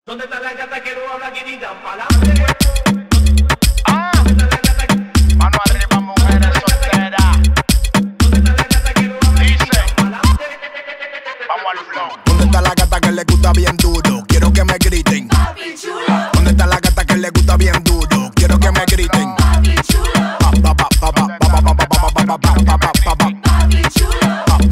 ¿Dónde está la gata que no habla guinita? Pa'lante. Mano arriba, mujeres solteras. ¿Dónde está la gata que no habla guinita? Pa'lante. Vamos al flow. ¿Dónde está la gata que le gusta bien duro? Quiero que me griten. Papi chulo, ¿Dónde está la gata que le gusta bien duro? Quiero que me griten. papi chulo, Pa, pa, pa, pa, pa, pa, pa, pa, pa, pa, pa, pa, pa, pa, pa, pa. papi chulo,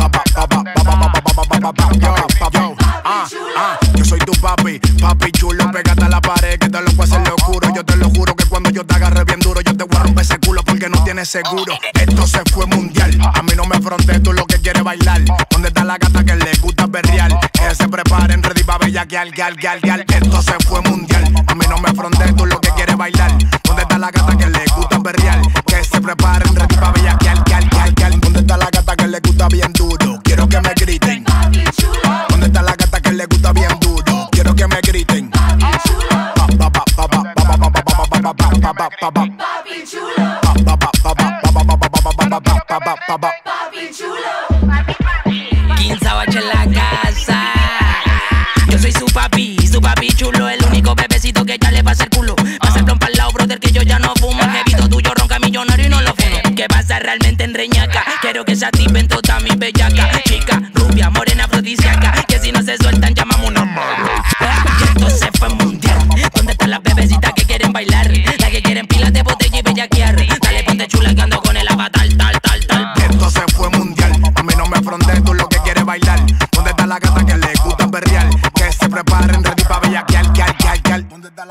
Yo soy tu papi, papi chulo. Pégate a la pared que te lo voy a hacer locuro. Yo te lo juro que cuando yo te agarre bien duro, yo te voy a romper ese culo porque no tienes seguro. Esto se fue mundial. A mí no me frontes, tú lo que quieres bailar. ¿Dónde está la gata que le gusta berrear? Que se preparen, ready pa' bellaquear, gal. Esto se fue mundial. A mí no me frontes, tú lo que quieres bailar. ¿Dónde está la gata que le gusta berrear? Que se preparen, ready pa' bellaquear, gal. ¿Dónde está la gata que le gusta bien duro? Quiero que me griten. papi chulo, ¿Dónde está la gata que le gusta bien duro? Quiero que me griten. papi chulo, Pa, pa, pa, pa, pa, pa, pa, pa, pa, pa, pa, pa, pa, pa, pa. papi chulo, Pa, pa, pa, pa, pa, pa, pa, pa, pa, pa, pa, pa, pa. papi chulo. 15 bache en la casa. Yo soy su papi chulo. El único bebecito que ya le pasa el culo. Pasa el plom pa'l lado, brother, que yo ya no fumo. El jevito tuyo ronca millonario y no lo fumo. ¿Qué pasa realmente en Reñaca? Quiero que se activen todas mis bellacas. Chica, rubia, morena, afrodisíaca. Que si no se sueltan llamamos una mala. Que esto se fue mundial. ¿Dónde están las bebecitas que quieren bailar? Las que quieren pilas de botella y bellaquear. Dale, ponte chula que ando con el avatar, tal. Esto se fue mundial. A mí no me frontes, tú lo que quieres bailar. ¿Dónde está la gata que le gusta berrear? Que se preparen, ready pa' bellaquear, gal. ¿Dónde está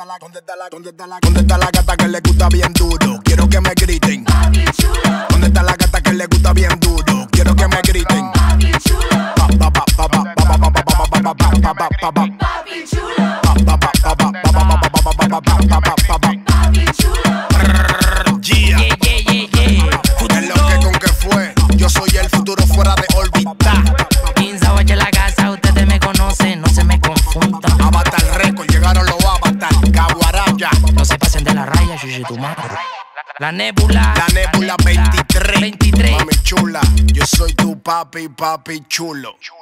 la gata que le gusta bien duro? Quiero que me griten. Papi chulo, ¿Dónde está la gata que le gusta bien duro? Quiero que me griten. papi chulo, Pa, pa, pa, pa, pa, pa, pa, pa, pa, pa, pa, pa, pa, pa, pa. papi chulo, Pa, pa, pa, pa, pa, pa, pa, pa, pa, pa, pa, pa, pa, pa. papi chulo. Yeah. Yeah. Es lo que con que fue. Yo soy el futuro fuera de órbita. 15 bache en la casa. Ustedes me conocen, no se me confundan. Avatar Record, llegaron los Avatar. Caguaraya, No se pasen de la raya, chuchi tu madre. La nébula. la Nebula 23. 23. Mami chula, yo soy tu papi chulo.